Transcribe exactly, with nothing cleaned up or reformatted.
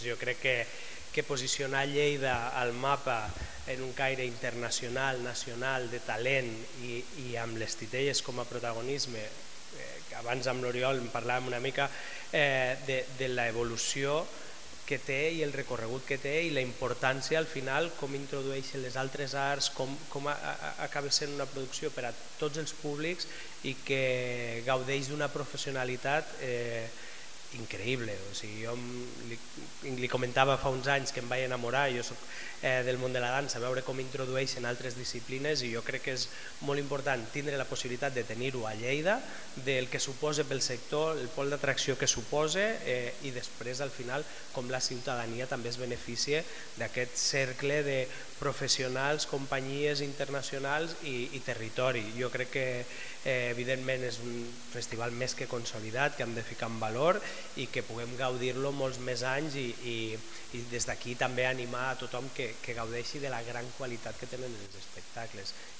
Jo crec que, que posicionar Lleida al mapa en un caire internacional, nacional, de talent i, i amb les titelles com a protagonisme, eh, abans amb l'Oriol en parlàvem una mica eh, de, de l'evolució que té i el recorregut que té i la importància al final, com introdueixen les altres arts, com, com a, a, acaba sent una producció per a tots els públics i que gaudeix d'una professionalitat eh, increïble. O sigui, jo li, li comentava fa uns anys que em vaig enamorar, jo soc eh, del món de la dansa, veure com introdueixen altres disciplines i jo crec que és molt important tindre la possibilitat de tenir-ho a Lleida, del que suposa pel sector, el pol d'atracció que suposa eh, i després al final com la ciutadania també es beneficia d'aquest cercle de professionals, companyies internacionals i, i territori. Jo crec que eh, evidentment és un festival més que consolidat, que hem de ficar en valor i que puguem gaudir-lo molts més anys i, i, i des d'aquí també animar a tothom que, que gaudeixi de la gran qualitat que tenen els espectacles.